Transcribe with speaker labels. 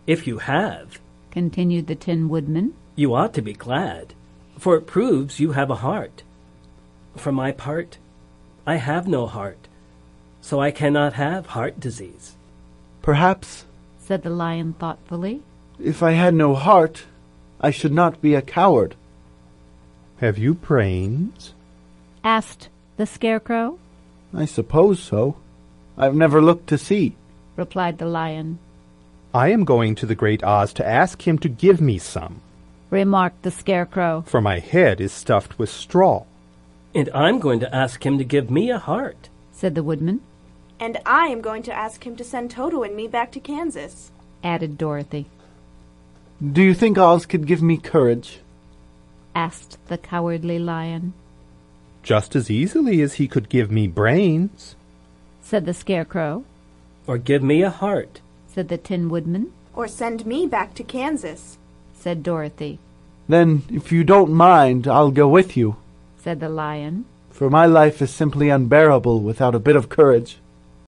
Speaker 1: If you have,
Speaker 2: continued the Tin Woodman,
Speaker 1: you ought to be glad, for it proves you have a heart. For my part, I have no heart, so I cannot have heart disease.
Speaker 3: Perhaps,
Speaker 2: said the Lion thoughtfully,
Speaker 3: if I had no heart, I should not be a coward.
Speaker 4: Have you brains?
Speaker 2: asked the Scarecrow.
Speaker 3: I suppose so. I've never looked to see,
Speaker 2: replied the Lion.
Speaker 4: I am going to the Great Oz to ask him to give me some,
Speaker 2: remarked the Scarecrow.
Speaker 4: for my head is stuffed with straw.
Speaker 1: And I'm going to ask him to give me a heart,
Speaker 2: said the Woodman.
Speaker 5: And I am going to ask him to send Toto and me back to Kansas,
Speaker 2: added Dorothy.
Speaker 3: Do you think Oz could give me courage?
Speaker 2: asked the Cowardly Lion.
Speaker 4: Just as easily as he could give me brains,
Speaker 2: said the Scarecrow.
Speaker 1: or give me a heart.
Speaker 2: said the Tin Woodman.
Speaker 5: or send me back to Kansas,
Speaker 2: said Dorothy.
Speaker 3: Then, if you don't mind, I'll go with you,
Speaker 2: said the Lion.
Speaker 3: for my life is simply unbearable without a bit of courage.